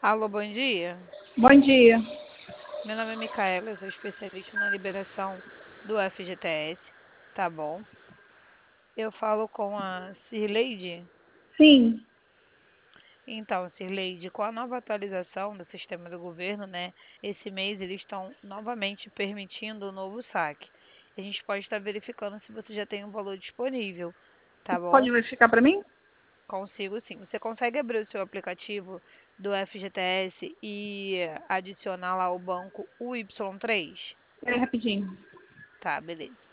Alô, bom dia. Bom dia. Meu nome é Micaela, eu sou especialista na liberação do FGTS, tá bom? Eu falo com a Cirleide. Sim, Então, Cirleide, com a nova atualização do sistema do governo, né? Esse mês eles estão novamente permitindo o novo saque. A gente pode estar verificando se você já tem um valor disponível, tá bom? pode verificar para mim? Consigo sim. Você consegue abrir o seu aplicativo do FGTS e adicionar lá o banco UY3? Peraí, rapidinho. Tá, beleza.